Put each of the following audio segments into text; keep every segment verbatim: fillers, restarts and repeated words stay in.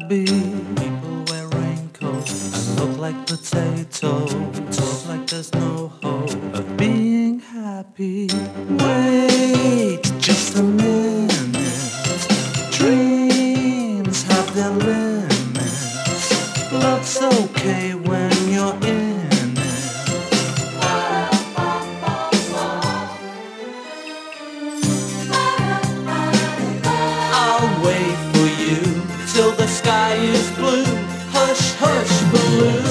happy. People wear raincoats and look like potatoes. Talk like there's no hope of being happy. Wait just a minute. Dreams have their limits. Love's okay when you're in it. I'll wait for you till the sky is blue. Hush, hush, balloon.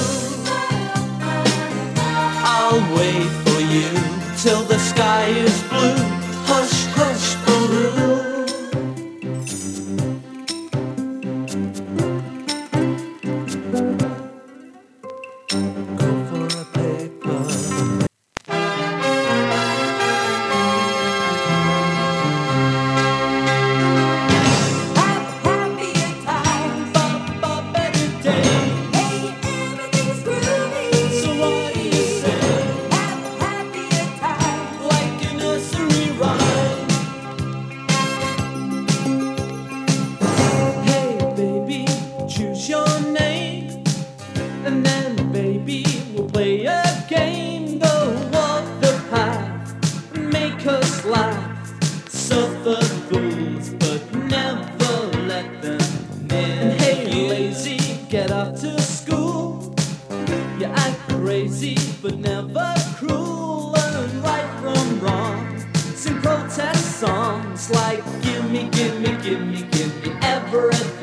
I'll wait for you till the sky is blue. Hush, hush, balloon. Go for a paper. And then, baby, we'll play a game. Go walk the path, make us laugh. Suffer fools, but never let them in. And hey, lazy, get off to school. You act crazy, but never cruel. Learn right from wrong. Sing protest songs like gimme, gimme, gimme, gimme everything.